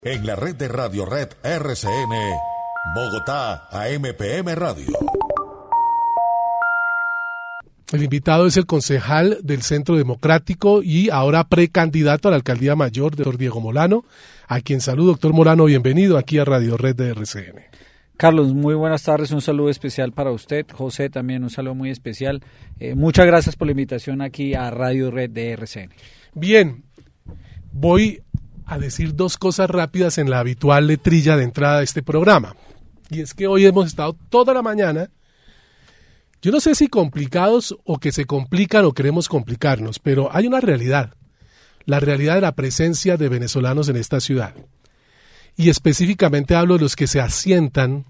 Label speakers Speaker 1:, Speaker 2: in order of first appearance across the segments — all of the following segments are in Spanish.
Speaker 1: En la red de Radio Red RCN, Bogotá, AMPM Radio.
Speaker 2: El invitado es el concejal del Centro Democrático y ahora precandidato a la alcaldía mayor, doctor Diego Molano, a quien saludo. Doctor Molano, bienvenido aquí a Radio Red de RCN.
Speaker 3: Carlos, muy buenas tardes, un saludo especial para usted. José, también un saludo muy especial. Muchas gracias por la invitación aquí a Radio Red de RCN.
Speaker 2: Bien, voy a decir dos cosas rápidas en la habitual letrilla de entrada de este programa. Y es que hoy hemos estado toda la mañana, yo no sé si complicados o que se complican o queremos complicarnos, pero hay una realidad, la realidad de la presencia de venezolanos en esta ciudad. Y específicamente hablo de los que se asientan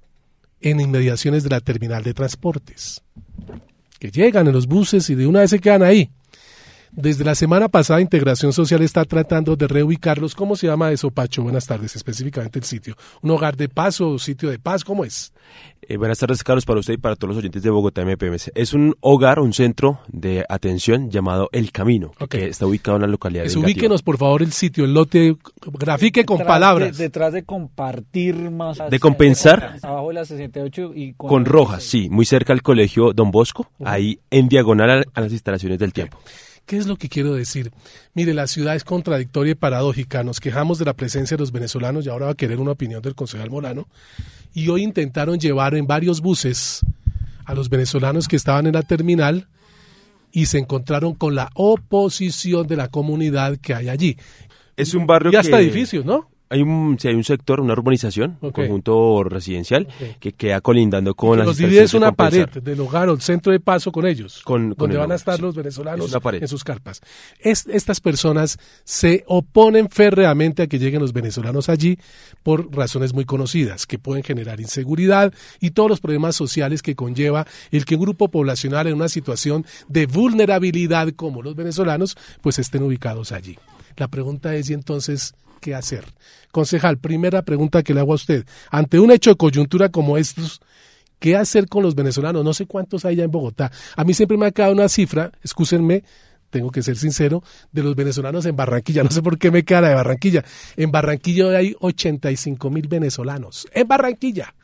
Speaker 2: en inmediaciones de la terminal de transportes, que llegan en los buses y de una vez se quedan ahí. Desde la semana pasada, Integración Social está tratando de reubicarlos. ¿Cómo se llama eso, Pacho? Buenas tardes, específicamente el sitio. ¿Un hogar de paz o sitio de paz? ¿Cómo es?
Speaker 4: Buenas tardes, Carlos, para usted y para todos los oyentes de Bogotá MPM. Es un hogar, un centro de atención llamado El Camino, que está ubicado en la localidad de Engativá.
Speaker 2: Ubíquenos, por favor, el sitio, el lote, grafique con palabras.
Speaker 3: Detrás de compartir más.
Speaker 4: De compensar.
Speaker 3: Abajo de la 68 y
Speaker 4: con rojas, sí, muy cerca al colegio Don Bosco, ahí en diagonal a las instalaciones del Tiempo.
Speaker 2: ¿Qué es lo que quiero decir? Mire, la ciudad es contradictoria y paradójica. Nos quejamos de la presencia de los venezolanos y ahora va a querer una opinión del concejal Molano. Y hoy intentaron llevar en varios buses a los venezolanos que estaban en la terminal y se encontraron con la oposición de la comunidad que hay allí.
Speaker 4: Es un barrio
Speaker 2: y hasta edificios, ¿no?
Speaker 4: Hay un sector, una urbanización, un conjunto residencial que queda colindando con las
Speaker 2: instalaciones. Los divide una pared del hogar o el centro de paso con ellos, donde van a estar los venezolanos en sus carpas. Estas personas se oponen férreamente a que lleguen los venezolanos allí por razones muy conocidas, que pueden generar inseguridad y todos los problemas sociales que conlleva el que un grupo poblacional en una situación de vulnerabilidad como los venezolanos, pues estén ubicados allí. La pregunta es, ¿y entonces qué hacer? Concejal, primera pregunta que le hago a usted. Ante un hecho de coyuntura como estos, ¿qué hacer con los venezolanos? No sé cuántos hay ya en Bogotá. A mí siempre me ha quedado una cifra, excúsenme, tengo que ser sincero, de los venezolanos en Barranquilla. No sé por qué me queda la de Barranquilla. En Barranquilla hay 85,000 venezolanos. En Barranquilla.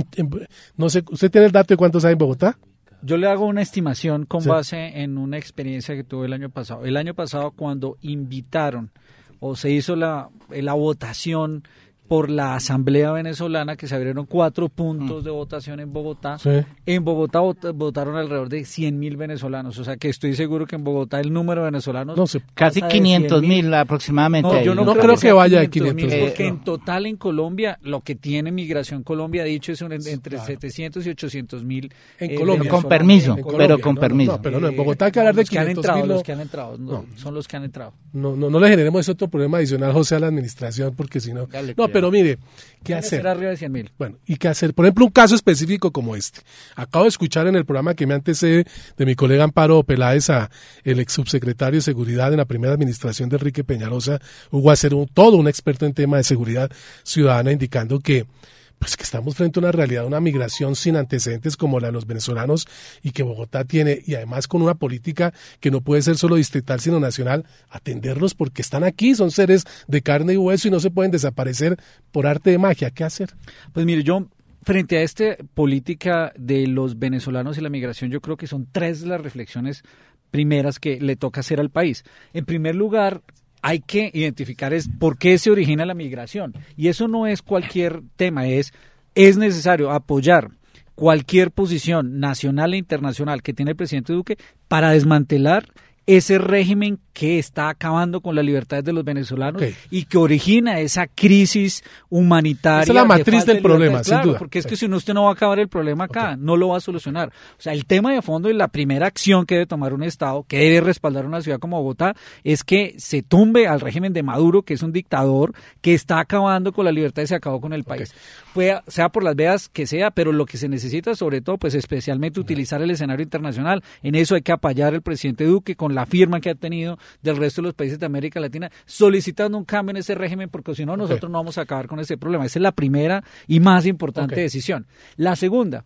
Speaker 2: No sé, ¿usted tiene el dato de cuántos hay en Bogotá?
Speaker 3: Yo le hago una estimación con base en una experiencia que tuve el año pasado. El año pasado, cuando invitaron o se hizo la votación por la Asamblea Venezolana, que se abrieron 4 puntos de votación en Bogotá. Sí. En Bogotá votaron alrededor de 100,000 venezolanos, o sea que estoy seguro que en Bogotá el número de venezolanos
Speaker 5: casi 500,000 aproximadamente.
Speaker 2: No, yo no creo que vaya a 500,000.
Speaker 3: Porque en total en Colombia, lo que tiene Migración Colombia ha dicho es entre 700 y 800,000
Speaker 2: en Colombia.
Speaker 5: Con permiso, pero con permiso.
Speaker 2: No, pero no, en Bogotá hay que hablar de 500,000.
Speaker 3: Los que han entrado, son los que han entrado.
Speaker 2: No le generemos ese otro problema adicional, José, a la administración, porque si no... Pero mire, ¿qué hacer?
Speaker 3: Será arriba de 100,000.
Speaker 2: Bueno, ¿y qué hacer? Por ejemplo, un caso específico como este. Acabo de escuchar en el programa que me antecede de mi colega Amparo Peláez, el ex subsecretario de Seguridad en la primera administración de Enrique Peñalosa, Hugo Acero, todo un experto en tema de seguridad ciudadana, indicando que estamos frente a una realidad, una migración sin antecedentes como la de los venezolanos y que Bogotá tiene, y además con una política que no puede ser solo distrital sino nacional, atenderlos porque están aquí, son seres de carne y hueso y no se pueden desaparecer por arte de magia. ¿Qué hacer?
Speaker 3: Pues mire, yo frente a esta política de los venezolanos y la migración, yo creo que son 3 las reflexiones primeras que le toca hacer al país. En primer lugar, hay que identificar por qué se origina la migración. Y eso no es cualquier tema, es necesario apoyar cualquier posición nacional e internacional que tiene el presidente Duque para desmantelar ese régimen que está acabando con las libertades de los venezolanos y que origina esa crisis humanitaria.
Speaker 2: Esa es la matriz del problema, sin duda.
Speaker 3: Porque es que si no, usted no va a acabar el problema acá, no lo va a solucionar. O sea, el tema de fondo y la primera acción que debe tomar un Estado, que debe respaldar una ciudad como Bogotá, es que se tumbe al régimen de Maduro, que es un dictador que está acabando con la libertad y se acabó con el país. Sea por las vías que sea, pero lo que se necesita sobre todo, pues especialmente utilizar el escenario internacional. En eso hay que apoyar al presidente Duque con la firma que ha tenido del resto de los países de América Latina, solicitando un cambio en ese régimen, porque si no, nosotros no vamos a acabar con ese problema. Esa es la primera y más importante decisión. La segunda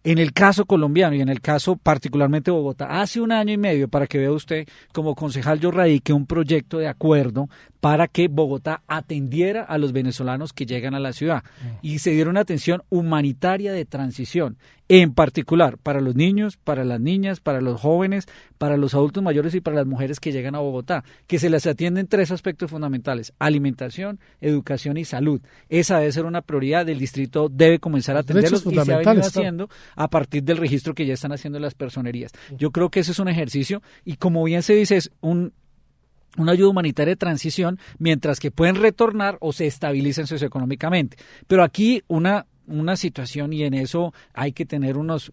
Speaker 3: En el caso colombiano y en el caso particularmente de Bogotá, hace 1 año y medio, para que vea usted, como concejal yo radiqué un proyecto de acuerdo para que Bogotá atendiera a los venezolanos que llegan a la ciudad y se diera una atención humanitaria de transición, en particular para los niños, para las niñas, para los jóvenes, para los adultos mayores y para las mujeres que llegan a Bogotá, que se les atienden 3 aspectos fundamentales: alimentación, educación y salud. Esa debe ser una prioridad, el distrito debe comenzar a atenderlos y se ha venido haciendo a partir del registro que ya están haciendo las personerías. Yo creo que ese es un ejercicio y, como bien se dice, es una ayuda humanitaria de transición, mientras que pueden retornar o se estabilizan socioeconómicamente. Pero aquí una situación, y en eso hay que tener unas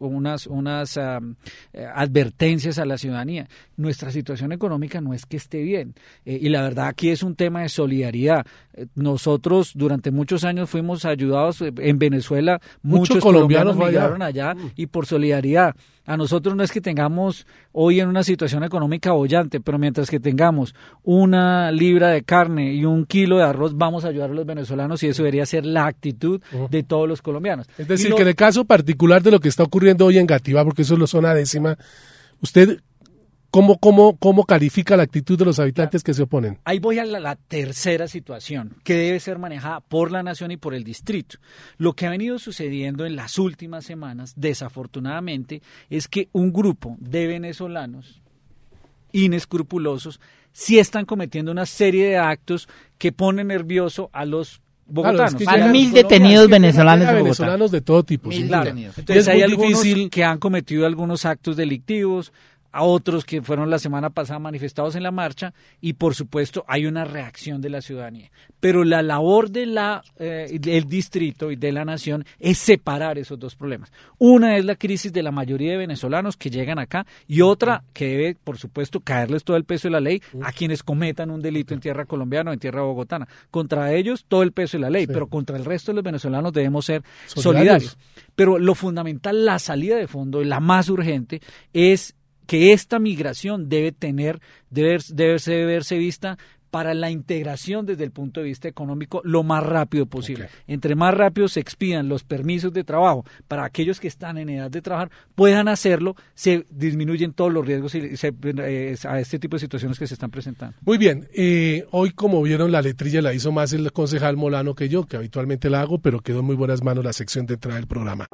Speaker 3: advertencias a la ciudadanía. Nuestra situación económica no es que esté bien, y la verdad aquí es un tema de solidaridad. Nosotros durante muchos años fuimos ayudados en Venezuela, muchos colombianos migraron allá y por solidaridad. A nosotros no es que tengamos hoy en una situación económica boyante, pero mientras que tengamos 1 libra de carne y 1 kilo de arroz, vamos a ayudar a los venezolanos, y eso debería ser la actitud de todos los colombianos.
Speaker 2: Es decir, que en el caso particular de lo que está ocurriendo hoy en Gativá, porque eso es la zona décima, usted, ¿cómo califica la actitud de los habitantes que se oponen?
Speaker 3: Ahí voy a la tercera situación, que debe ser manejada por la nación y por el distrito. Lo que ha venido sucediendo en las últimas semanas, desafortunadamente, es que un grupo de venezolanos inescrupulosos sí están cometiendo una serie de actos que ponen nervioso a los bogotanos.
Speaker 5: Claro, es que 1.000 detenidos venezolanos en Bogotá.
Speaker 2: Venezolanos de todo tipo.
Speaker 5: Sí,
Speaker 3: claro. Entonces hay algunos que han cometido algunos actos delictivos, a otros que fueron la semana pasada manifestados en la marcha, y por supuesto hay una reacción de la ciudadanía. Pero la labor del distrito y de la nación es separar esos 2 problemas. Una es la crisis de la mayoría de venezolanos que llegan acá, y otra que debe, por supuesto, caerles todo el peso de la ley a quienes cometan un delito en tierra colombiana o en tierra bogotana. Contra ellos todo el peso de la ley, pero contra el resto de los venezolanos debemos ser solidarios. Pero lo fundamental, la salida de fondo, la más urgente, es que esta migración debe verse vista para la integración desde el punto de vista económico lo más rápido posible. Entre más rápido se expidan los permisos de trabajo para aquellos que están en edad de trabajar, puedan hacerlo, se disminuyen todos los riesgos a este tipo de situaciones que se están presentando.
Speaker 2: Muy bien, hoy, como vieron, la letrilla la hizo más el concejal Molano que yo, que habitualmente la hago, pero quedó en muy buenas manos la sección de entrada del programa.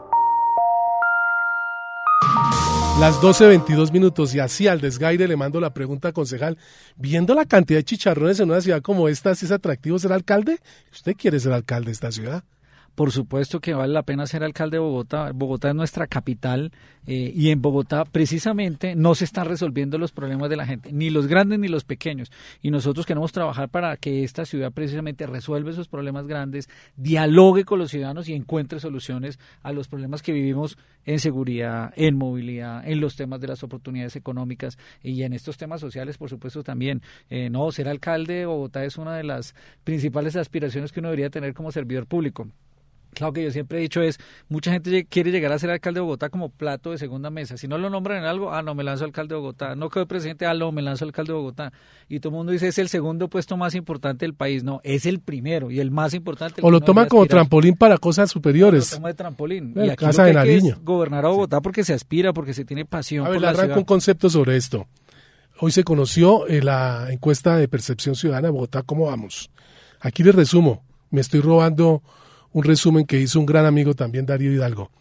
Speaker 2: Las 12:22 y así al desgaire le mando la pregunta, concejal. Viendo la cantidad de chicharrones en una ciudad como esta, ¿sí es atractivo ser alcalde? ¿Usted quiere ser alcalde de esta ciudad?
Speaker 3: Por supuesto que vale la pena ser alcalde de Bogotá. Bogotá es nuestra capital, y en Bogotá precisamente no se están resolviendo los problemas de la gente, ni los grandes ni los pequeños. Y nosotros queremos trabajar para que esta ciudad precisamente resuelva esos problemas grandes, dialogue con los ciudadanos y encuentre soluciones a los problemas que vivimos en seguridad, en movilidad, en los temas de las oportunidades económicas y en estos temas sociales, por supuesto, también. Ser alcalde de Bogotá es una de las principales aspiraciones que uno debería tener como servidor público. Claro, que yo siempre he dicho mucha gente quiere llegar a ser alcalde de Bogotá como plato de segunda mesa. Si no lo nombran en algo, no, me lanzo alcalde de Bogotá. No quedo presidente, no, me lanzo alcalde de Bogotá. Y todo el mundo dice, es el segundo puesto más importante del país. No, es el primero y el más importante.
Speaker 2: O lo toman como trampolín para cosas superiores.
Speaker 3: Lo toma de trampolín.
Speaker 2: Y aquí Casa de Nariño.
Speaker 3: Es gobernar a Bogotá porque se aspira, porque se tiene pasión por la ciudad.
Speaker 2: Arranco un concepto sobre esto. Hoy se conoció la encuesta de percepción ciudadana de Bogotá. ¿Cómo vamos? Aquí les resumo. Me estoy robando un resumen que hizo un gran amigo también, Darío Hidalgo.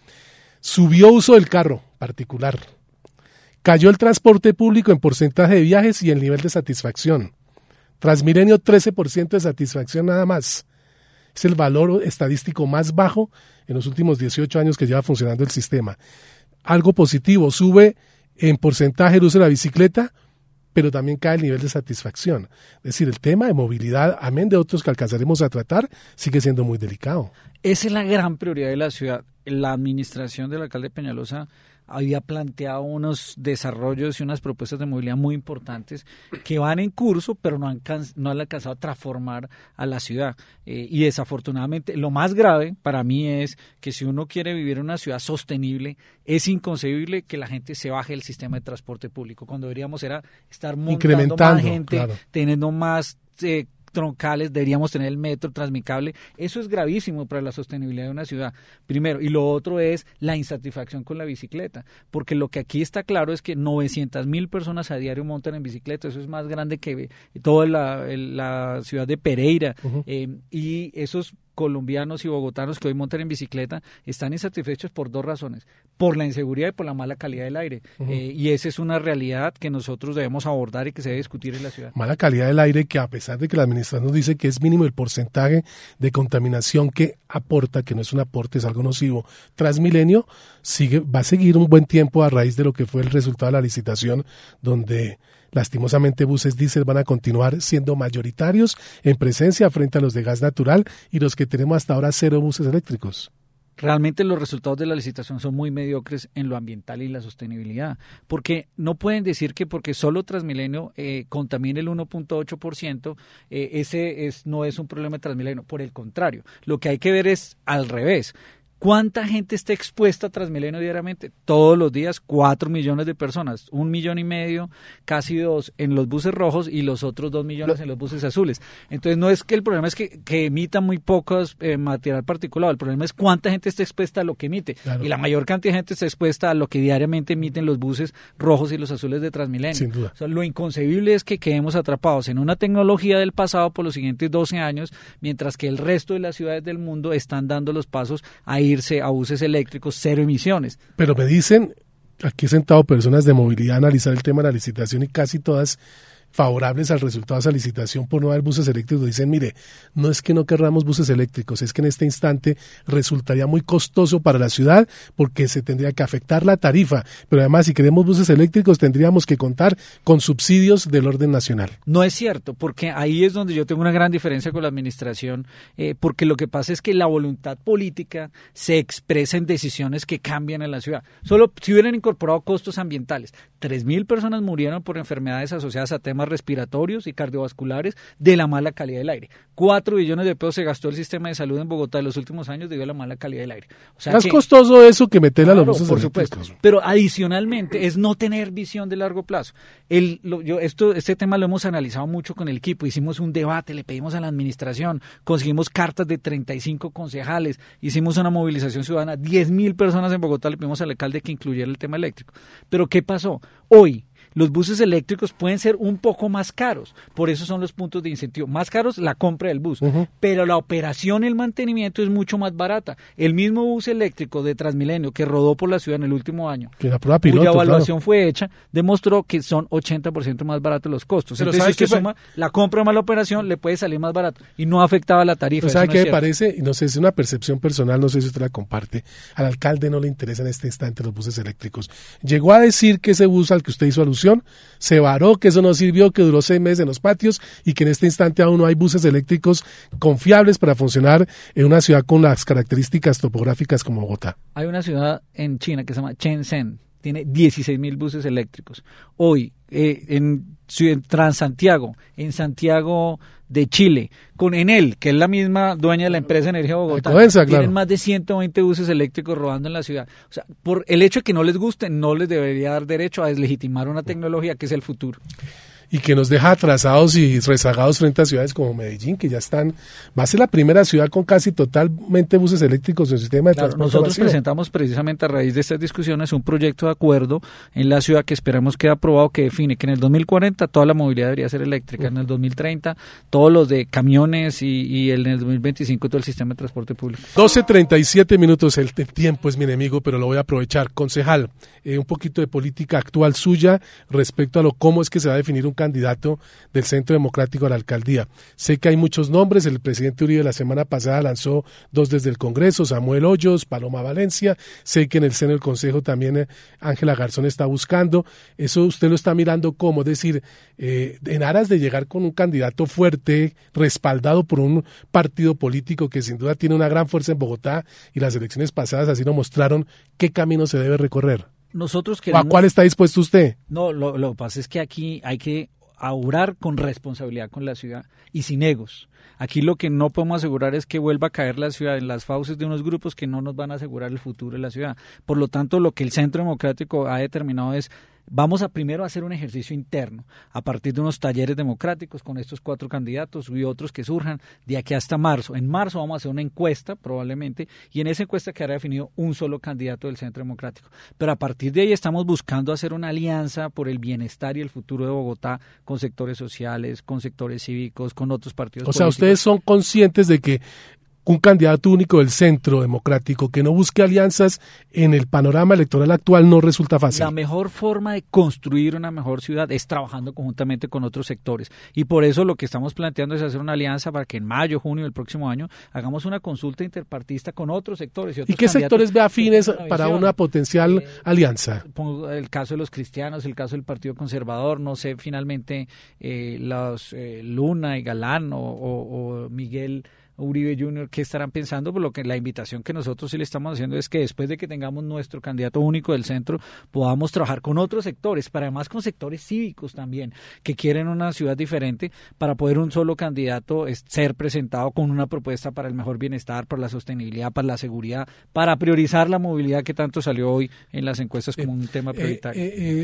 Speaker 2: Subió uso del carro particular. Cayó el transporte público en porcentaje de viajes y el nivel de satisfacción. Transmilenio, 13% de satisfacción nada más. Es el valor estadístico más bajo en los últimos 18 años que lleva funcionando el sistema. Algo positivo, sube en porcentaje el uso de la bicicleta, pero también cae el nivel de satisfacción. Es decir, el tema de movilidad, amén de otros que alcanzaremos a tratar, sigue siendo muy delicado.
Speaker 3: Esa es la gran prioridad de la ciudad. La administración del alcalde Peñalosa había planteado unos desarrollos y unas propuestas de movilidad muy importantes que van en curso, pero no han alcanzado a transformar a la ciudad. Y desafortunadamente, lo más grave para mí es que si uno quiere vivir en una ciudad sostenible, es inconcebible que la gente se baje del sistema de transporte público, cuando deberíamos estar montando más gente, claro, teniendo más troncales, deberíamos tener el metro, Transmicable. Eso es gravísimo para la sostenibilidad de una ciudad, primero. Y lo otro es la insatisfacción con la bicicleta, porque lo que aquí está claro es que 900.000 personas a diario montan en bicicleta. Eso es más grande que toda la ciudad de Pereira. Y esos colombianos y bogotanos que hoy montan en bicicleta están insatisfechos por dos razones: por la inseguridad y por la mala calidad del aire. Y esa es una realidad que nosotros debemos abordar y que se debe discutir en la ciudad.
Speaker 2: Mala calidad del aire, que a pesar de que la administración nos dice que es mínimo el porcentaje de contaminación que aporta, que no es un aporte, es algo nocivo, Transmilenio va a seguir un buen tiempo a raíz de lo que fue el resultado de la licitación, donde lastimosamente buses diésel van a continuar siendo mayoritarios en presencia frente a los de gas natural y los que tenemos hasta ahora 0 buses eléctricos.
Speaker 3: Realmente los resultados de la licitación son muy mediocres en lo ambiental y la sostenibilidad, porque no pueden decir que porque solo Transmilenio contamine el 1.8%, no es un problema de Transmilenio. Por el contrario, lo que hay que ver es al revés. ¿Cuánta gente está expuesta a Transmilenio diariamente? Todos los días, 4 millones de personas, 1,5 millones, casi 2 en los buses rojos y los otros 2 millones en los buses azules. Entonces no es que el problema es que emita muy pocos material particulado, el problema es cuánta gente está expuesta a lo que emite. Claro. Y la mayor cantidad de gente está expuesta a lo que diariamente emiten los buses rojos y los azules de Transmilenio.
Speaker 2: Sin duda.
Speaker 3: O sea, lo inconcebible es que quedemos atrapados en una tecnología del pasado por los siguientes 12 años, mientras que el resto de las ciudades del mundo están dando los pasos a irse a buses eléctricos 0 emisiones.
Speaker 2: Pero me dicen, aquí he sentado personas de movilidad a analizar el tema de la licitación y casi todas favorables al resultado de esa licitación por no haber buses eléctricos. Dicen, mire, no es que no querramos buses eléctricos, es que en este instante resultaría muy costoso para la ciudad porque se tendría que afectar la tarifa, pero además si queremos buses eléctricos tendríamos que contar con subsidios del orden nacional.
Speaker 3: No es cierto, porque ahí es donde yo tengo una gran diferencia con la administración, porque lo que pasa es que la voluntad política se expresa en decisiones que cambian en la ciudad. Solo si hubieran incorporado costos ambientales, 3.000 personas murieron por enfermedades asociadas a temas respiratorios y cardiovasculares de la mala calidad del aire. 4 billones de pesos se gastó el sistema de salud en Bogotá en los últimos años debido a la mala calidad del aire. O sea,
Speaker 2: más costoso eso que meterle a los buses
Speaker 3: por
Speaker 2: eléctricos.
Speaker 3: Supuesto. Pero adicionalmente es no tener visión de largo plazo. Este tema lo hemos analizado mucho con el equipo, hicimos un debate, le pedimos a la administración, conseguimos cartas de 35 concejales, hicimos una movilización ciudadana, 10.000 personas en Bogotá, le pedimos al alcalde que incluyera el tema eléctrico. Pero ¿qué pasó? Hoy los buses eléctricos pueden ser un poco más caros, por eso son los puntos de incentivo. Más caros la compra del bus, pero la operación y el mantenimiento es mucho más barata. El mismo bus eléctrico de Transmilenio que rodó por la ciudad en el último año,
Speaker 2: la prueba piloto,
Speaker 3: cuya evaluación fue hecha, demostró que son 80% más baratos los costos. Pero entonces, si usted suma la compra más la operación, le puede salir más barato y no afectaba la tarifa.
Speaker 2: ¿Sabe qué me parece? Y no sé, es una percepción personal, no sé si usted la comparte. Al alcalde no le interesan en este instante los buses eléctricos. Llegó a decir que ese bus al que usted hizo alusión se varó, que eso no sirvió, que duró 6 meses en los patios y que en este instante aún no hay buses eléctricos confiables para funcionar en una ciudad con las características topográficas como Bogotá.
Speaker 3: Hay una ciudad en China que se llama Shenzhen, tiene 16.000 buses eléctricos. Hoy, en Transantiago, en Santiago de Chile, con Enel, que es la misma dueña de la empresa Energía Bogotá, tienen más de 120 buses eléctricos rodando en la ciudad. O sea, por el hecho de que no les guste, no les debería dar derecho a deslegitimar una tecnología que es el futuro.
Speaker 2: Y que nos deja atrasados y rezagados frente a ciudades como Medellín, que ya están, va a ser la primera ciudad con casi totalmente buses eléctricos en el sistema de transporte
Speaker 3: nosotros
Speaker 2: masivo.
Speaker 3: Presentamos precisamente a raíz de estas discusiones un proyecto de acuerdo en la ciudad que esperamos quede aprobado, que define que en el 2040 toda la movilidad debería ser eléctrica, en el 2030 todos los de camiones y en el 2025 todo el sistema de transporte público.
Speaker 2: 12:37 minutos, el tiempo es mi enemigo, pero lo voy a aprovechar. Concejal, un poquito de política actual suya respecto a cómo es que se va a definir un candidato del Centro Democrático a la alcaldía. Sé que hay muchos nombres, el presidente Uribe la semana pasada lanzó 2 desde el Congreso, Samuel Hoyos, Paloma Valencia, sé que en el seno del Consejo también Ángela Garzón está buscando, eso usted lo está mirando como, es decir, en aras de llegar con un candidato fuerte, respaldado por un partido político que sin duda tiene una gran fuerza en Bogotá y las elecciones pasadas así lo mostraron, ¿qué camino se debe recorrer?
Speaker 3: Nosotros queremos...
Speaker 2: ¿A cuál está dispuesto usted?
Speaker 3: No, lo que pasa es que aquí hay que augurar con responsabilidad con la ciudad y sin egos. Aquí lo que no podemos asegurar es que vuelva a caer la ciudad en las fauces de unos grupos que no nos van a asegurar el futuro de la ciudad. Por lo tanto, lo que el Centro Democrático ha determinado es vamos a primero hacer un ejercicio interno, a partir de unos talleres democráticos con estos 4 candidatos y otros que surjan de aquí hasta marzo. En marzo vamos a hacer una encuesta probablemente, y en esa encuesta quedará definido un solo candidato del Centro Democrático. Pero a partir de ahí estamos buscando hacer una alianza por el bienestar y el futuro de Bogotá con sectores sociales, con sectores cívicos, con otros partidos políticos.
Speaker 2: O sea, ustedes son conscientes de que un candidato único del Centro Democrático que no busque alianzas en el panorama electoral actual no resulta fácil.
Speaker 3: La mejor forma de construir una mejor ciudad es trabajando conjuntamente con otros sectores, y por eso lo que estamos planteando es hacer una alianza para que en mayo, junio del próximo año hagamos una consulta interpartista con otros sectores. ¿Y
Speaker 2: qué sectores ve afines para una potencial alianza?
Speaker 3: Pongo el caso de los cristianos, el caso del Partido Conservador, no sé, finalmente los Luna y Galán o Miguel Uribe Jr., ¿qué estarán pensando? Por lo que la invitación que nosotros sí le estamos haciendo es que después de que tengamos nuestro candidato único del centro, podamos trabajar con otros sectores, pero además con sectores cívicos también, que quieren una ciudad diferente, para poder un solo candidato ser presentado con una propuesta para el mejor bienestar, para la sostenibilidad, para la seguridad, para priorizar la movilidad que tanto salió hoy en las encuestas como un tema prioritario.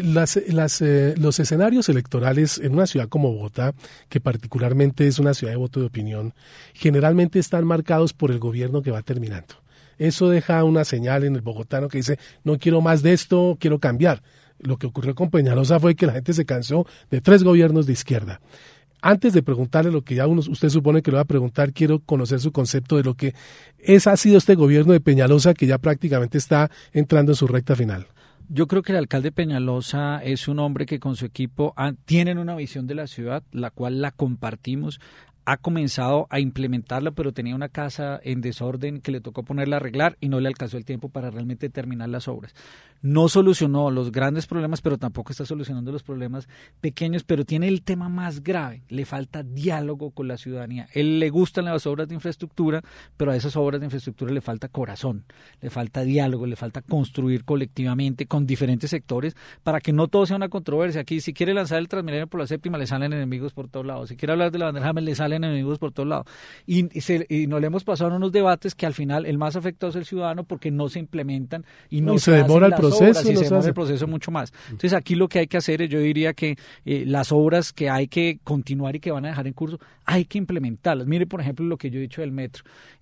Speaker 2: Los escenarios electorales en una ciudad como Bogotá, que particularmente es una ciudad de voto de opinión, generalmente están marcados por el gobierno que va terminando. Eso deja una señal en el bogotano que dice, no quiero más de esto, quiero cambiar. Lo que ocurrió con Peñalosa fue que la gente se cansó de 3 gobiernos de izquierda. Antes de preguntarle lo que ya usted supone que lo va a preguntar, quiero conocer su concepto de lo que ha sido este gobierno de Peñalosa, que ya prácticamente está entrando en su recta final.
Speaker 3: Yo creo que el alcalde Peñalosa es un hombre que con su equipo tienen una visión de la ciudad, la cual la compartimos. Ha comenzado a implementarla, pero tenía una casa en desorden que le tocó ponerla a arreglar y no le alcanzó el tiempo para realmente terminar las obras. No solucionó los grandes problemas, pero tampoco está solucionando los problemas pequeños, pero tiene el tema más grave: le falta diálogo con la ciudadanía. Él le gustan las obras de infraestructura, pero a esas obras de infraestructura le falta corazón, le falta diálogo, le falta construir colectivamente con diferentes sectores para que no todo sea una controversia. Aquí, si quiere lanzar el Transmilenio por la séptima, le salen enemigos por todos lados. Si quiere hablar de la bandera James, le salen enemigos por todos lados. Y nos le hemos pasado en unos debates que al final el más afectado es el ciudadano, porque no se implementan y no se
Speaker 2: demora el proceso.
Speaker 3: Se demora el proceso mucho más. Entonces aquí lo que hay que hacer es, yo diría que las obras que hay que continuar y que van a dejar en curso, hay que implementarlas. Mire, por ejemplo, lo que yo he dicho del metro.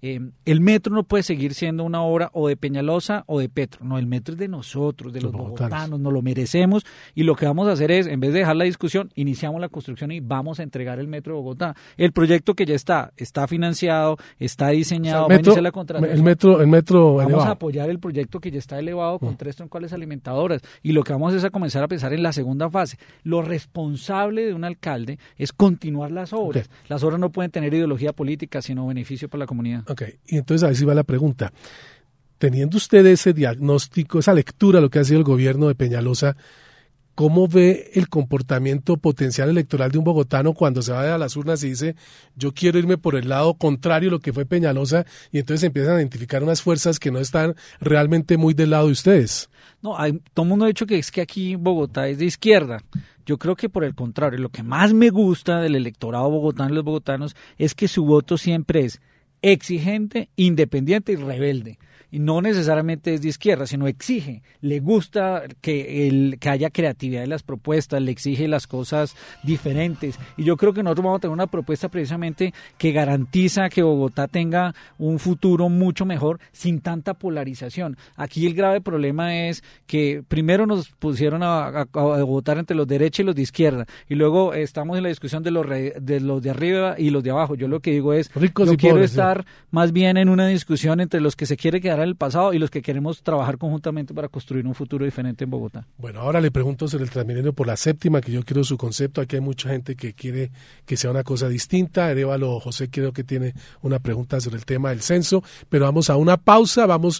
Speaker 3: El metro no puede seguir siendo una obra o de Peñalosa o de Petro. No, el metro es de nosotros, de los bogotanos, nos lo merecemos, y lo que vamos a hacer es, en vez de dejar la discusión, iniciamos la construcción y vamos a entregar el metro de Bogotá. El proyecto que ya está financiado, está diseñado,
Speaker 2: o sea, el metro
Speaker 3: vamos
Speaker 2: elevado.
Speaker 3: a apoyar el proyecto que ya está elevado con 3 troncales alimentadoras, y lo que vamos es a comenzar a pensar en la segunda fase. Lo responsable de un alcalde es continuar las obras. Okay. Las obras no pueden tener ideología política, sino beneficio para la comunidad.
Speaker 2: Ok, y entonces ahí sí va la pregunta. Teniendo usted ese diagnóstico, esa lectura de lo que ha sido el gobierno de Peñalosa, ¿cómo ve el comportamiento potencial electoral de un bogotano cuando se va a las urnas y dice, yo quiero irme por el lado contrario a lo que fue Peñalosa, y entonces empiezan a identificar unas fuerzas que no están realmente muy del lado de ustedes?
Speaker 3: No, todo el mundo ha dicho que es que aquí Bogotá es de izquierda. Yo creo que por el contrario, lo que más me gusta del electorado bogotano y los bogotanos es que su voto siempre es exigente, independiente y rebelde. Y no necesariamente es de izquierda, sino exige, le gusta que haya creatividad en las propuestas, le exige las cosas diferentes. Y yo creo que nosotros vamos a tener una propuesta precisamente que garantiza que Bogotá tenga un futuro mucho mejor, sin tanta polarización. Aquí el grave problema es que primero nos pusieron a votar entre los de derecha y los de izquierda, y luego estamos en la discusión de los de arriba y los de abajo. Yo lo que digo es, yo quiero estar más bien en una discusión entre los que se quiere quedar en el pasado y los que queremos trabajar conjuntamente para construir un futuro diferente en Bogotá.
Speaker 2: Bueno, ahora le pregunto sobre el Transmilenio por la séptima, que yo quiero su concepto. Aquí hay mucha gente que quiere que sea una cosa distinta. Arévalo José creo que tiene una pregunta sobre el tema del censo, pero vamos a una pausa, vamos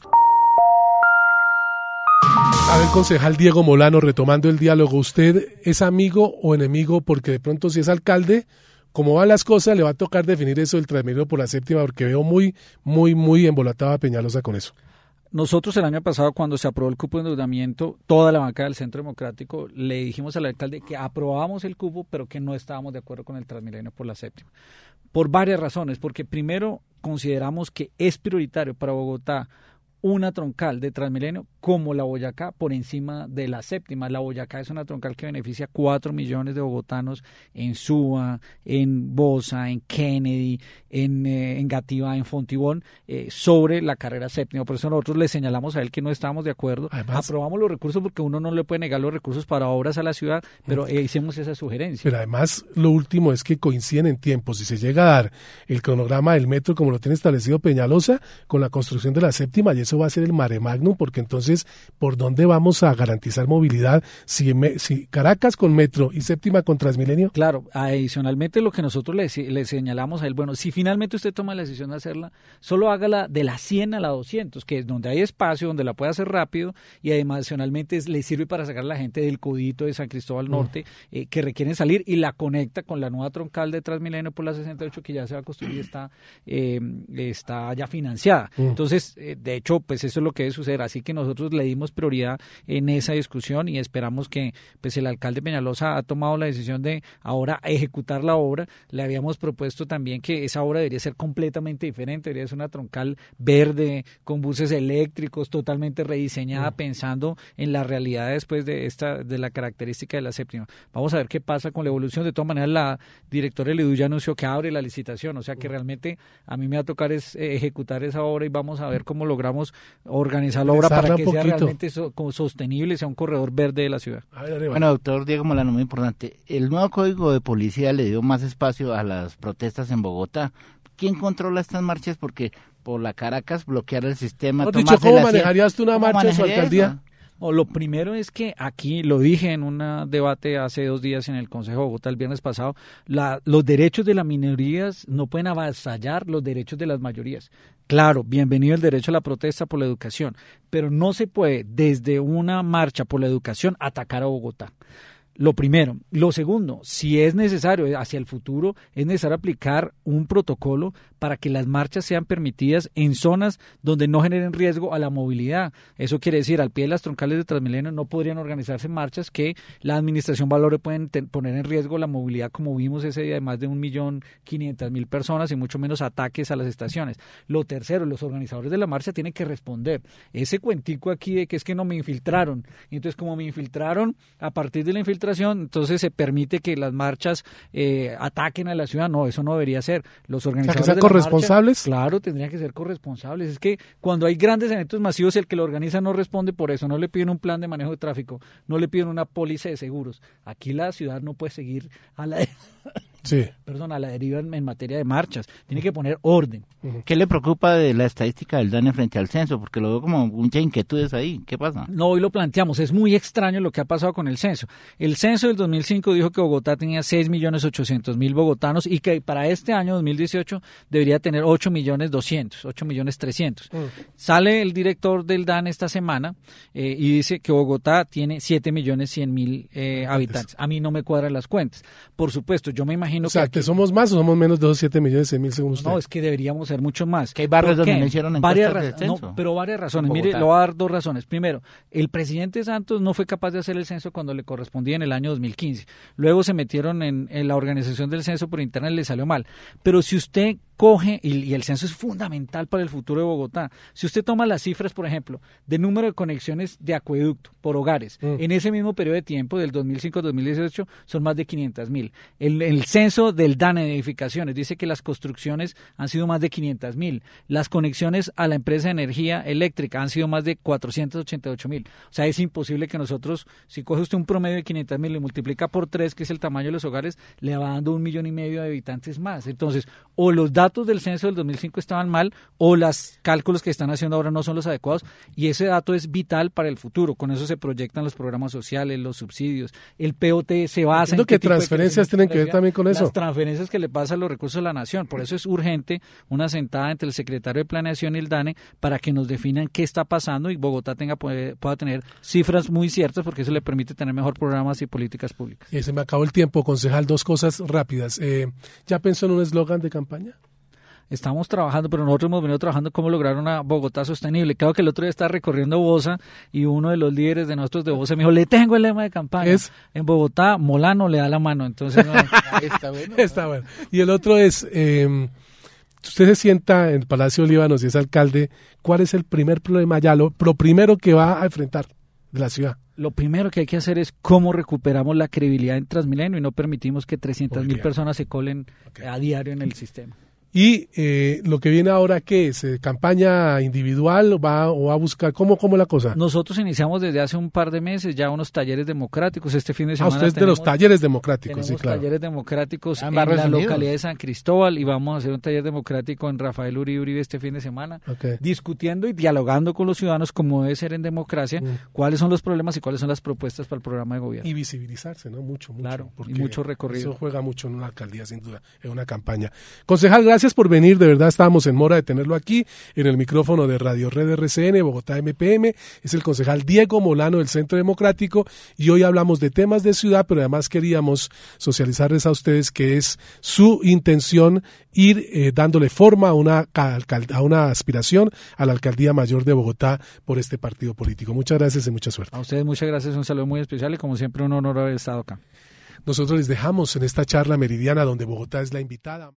Speaker 2: a ver, concejal Diego Molano, retomando el diálogo. ¿Usted es amigo o enemigo? Porque de pronto, si es alcalde, como van las cosas, le va a tocar definir eso del Transmilenio por la séptima, porque veo muy embolatada a Peñalosa con eso.
Speaker 3: Nosotros el año pasado, cuando se aprobó el cupo de endeudamiento, toda la bancada del Centro Democrático le dijimos al alcalde que aprobábamos el cupo, pero que no estábamos de acuerdo con el Transmilenio por la séptima. Por varias razones, porque primero consideramos que es prioritario para Bogotá una troncal de Transmilenio como la Boyacá por encima de la séptima. La Boyacá es una troncal que beneficia 4 millones de bogotanos en Suba, en Bosa, en Kennedy, en Gativá, en Fontibón, sobre la carrera séptima. Por eso nosotros le señalamos a él que no estábamos de acuerdo. Además, aprobamos los recursos porque uno no le puede negar los recursos para obras a la ciudad, pero hicimos esa sugerencia.
Speaker 2: Pero además lo último es que coinciden en tiempos. Si se llega a dar el cronograma del metro como lo tiene establecido Peñalosa con la construcción de la séptima, y eso va a ser el mare magnum, porque entonces, ¿por dónde vamos a garantizar movilidad si Caracas con metro y séptima con Transmilenio?
Speaker 3: Claro, adicionalmente lo que nosotros le señalamos a él, bueno, si finalmente usted toma la decisión de hacerla, solo hágala de la 100 a la 200, que es donde hay espacio, donde la puede hacer rápido, y además adicionalmente le sirve para sacar a la gente del Codito de San Cristóbal Norte, que requieren salir, y la conecta con la nueva troncal de Transmilenio por la 68, que ya se va a construir y está ya financiada. Entonces, de hecho, pues eso es lo que debe suceder, así que nosotros le dimos prioridad en esa discusión y esperamos que pues el alcalde Peñalosa ha tomado la decisión de ahora ejecutar la obra. Le habíamos propuesto también que esa obra debería ser completamente diferente, debería ser una troncal verde, con buses eléctricos, totalmente rediseñada, pensando en la realidad después de la característica de la séptima. Vamos a ver qué pasa con la evolución. De todas maneras, la directora del IDU ya anunció que abre la licitación, o sea que realmente a mí me va a tocar ejecutar esa obra y vamos a ver cómo logramos organizar la obra para que sea realmente sostenible, sea un corredor verde de la ciudad.
Speaker 5: Bueno, doctor Diego Molano, muy importante. El nuevo código de policía le dio más espacio a las protestas en Bogotá. ¿Quién controla estas marchas? Porque por la Caracas bloquear el sistema.
Speaker 2: ¿Cómo manejarías tú una marcha en su alcaldía?
Speaker 3: Lo primero es que aquí, lo dije en un debate hace 2 días en el Consejo de Bogotá el viernes pasado, los derechos de las minorías no pueden avasallar los derechos de las mayorías. Claro, bienvenido el derecho a la protesta por la educación, pero no se puede desde una marcha por la educación atacar a Bogotá. Lo primero. Lo segundo, si es necesario, hacia el futuro, es necesario aplicar un protocolo para que las marchas sean permitidas en zonas donde no generen riesgo a la movilidad. Eso quiere decir, al pie de las troncales de Transmilenio no podrían organizarse marchas que la administración valore pueden poner en riesgo la movilidad, como vimos ese día de más de 1.500.000 personas y mucho menos ataques a las estaciones. Lo tercero, los organizadores de la marcha tienen que responder. Ese cuentico aquí de que es que no me infiltraron. Y entonces, como me infiltraron, a partir de la infiltración, entonces se permite que las marchas ataquen a la ciudad. No, eso no debería ser. Los organizadores de la
Speaker 2: ¿corresponsables?
Speaker 3: Claro, tendrían que ser corresponsables. Es que cuando hay grandes eventos masivos, el que lo organiza no responde por eso. No le piden un plan de manejo de tráfico, no le piden una póliza de seguros. Aquí la ciudad no puede seguir a la deriva en materia de marchas. Tiene que poner orden.
Speaker 5: ¿Qué le preocupa de la estadística del DANE frente al censo? Porque lo veo como muchas inquietudes ahí. ¿Qué pasa?
Speaker 3: No, hoy lo planteamos. Es muy extraño lo que ha pasado con el censo. El censo del 2005 dijo que Bogotá tenía 6.800.000 bogotanos y que para este año 2018 debería tener 8.200.000, 8.300.000. Sale el director del DANE esta semana y dice que Bogotá tiene 7.100.000 habitantes. A mí no me cuadran las cuentas. Por supuesto, yo me imagino
Speaker 2: que ¿somos más o somos menos de esos 7.100.000 según usted?
Speaker 3: No, es que deberíamos ser mucho más.
Speaker 5: ¿Qué hay barrios donde no hicieron encuestas de censo?
Speaker 3: No, pero varias razones. Mire, le voy a dar 2 razones. Primero, el presidente Santos no fue capaz de hacer el censo cuando le correspondía en el año 2015. Luego se metieron en la organización del censo por internet y le salió mal. Pero si usted coge, y el censo es fundamental para el futuro de Bogotá, si usted toma las cifras, por ejemplo, de número de conexiones de acueducto por hogares, en ese mismo periodo de tiempo, del 2005 al 2018, son más de 500.000. El censo del DANE de edificaciones dice que las construcciones han sido más de 500.000. Las conexiones a la empresa de energía eléctrica han sido más de 488.000. O sea, es imposible que nosotros, si coge usted un promedio de 500.000 y multiplica por 3, que es el tamaño de los hogares, le va dando 1,5 millones de habitantes más. Entonces, o los datos del censo del 2005 estaban mal, o los cálculos que están haciendo ahora no son los adecuados, y ese dato es vital para el futuro. Con eso se proyectan los programas sociales, los subsidios, el POT se basa en
Speaker 2: qué transferencias tienen que ver también con eso.
Speaker 3: Las transferencias que le pasan los recursos de la nación. Por eso es urgente una sentada entre el secretario de Planeación y el DANE para que nos definan qué está pasando y Bogotá pueda tener cifras muy ciertas, porque eso le permite tener mejor programas y políticas públicas.
Speaker 2: Se me acabó el tiempo, concejal. 2 cosas rápidas. ¿Ya pensó en un eslogan de campaña?
Speaker 3: Estamos trabajando, pero nosotros hemos venido trabajando cómo lograr una Bogotá sostenible. Claro que el otro día estaba recorriendo Bosa y uno de los líderes de nosotros de Bosa me dijo, le tengo el lema de campaña. En Bogotá, Molano le da la mano. Entonces, no,
Speaker 2: está bueno. Está bueno. Y el otro es, usted se sienta en el Palacio Líbanos y es alcalde, ¿cuál es el primer problema ya? Lo primero que va a enfrentar de la ciudad.
Speaker 3: Lo primero que hay que hacer es cómo recuperamos la credibilidad en Transmilenio y no permitimos que 300.000 personas se colen a diario en el sistema.
Speaker 2: Y lo que viene ahora, ¿qué es? ¿Campaña individual o va a buscar? ¿Cómo la cosa?
Speaker 3: Nosotros iniciamos desde hace un par de meses ya unos talleres democráticos. Este fin de semana
Speaker 2: usted es de los talleres democráticos, sí, claro.
Speaker 3: Talleres democráticos en la localidad de San Cristóbal y vamos a hacer un taller democrático en Rafael Uribe este fin de semana, discutiendo y dialogando con los ciudadanos como debe ser en democracia, cuáles son los problemas y cuáles son las propuestas para el programa de gobierno.
Speaker 2: Y visibilizarse, ¿no? Mucho.
Speaker 3: Claro, y mucho recorrido.
Speaker 2: Eso juega mucho en una alcaldía, sin duda, en una campaña. Concejal, gracias por venir, de verdad estábamos en mora de tenerlo aquí en el micrófono de Radio Red RCN, Bogotá MPM, es el concejal Diego Molano del Centro Democrático y hoy hablamos de temas de ciudad, pero además queríamos socializarles a ustedes que es su intención ir dándole forma a una aspiración a la Alcaldía Mayor de Bogotá por este partido político. Muchas gracias y mucha suerte.
Speaker 3: A ustedes muchas gracias, un saludo muy especial y como siempre un honor haber estado acá.
Speaker 2: Nosotros les dejamos en esta charla meridiana donde Bogotá es la invitada.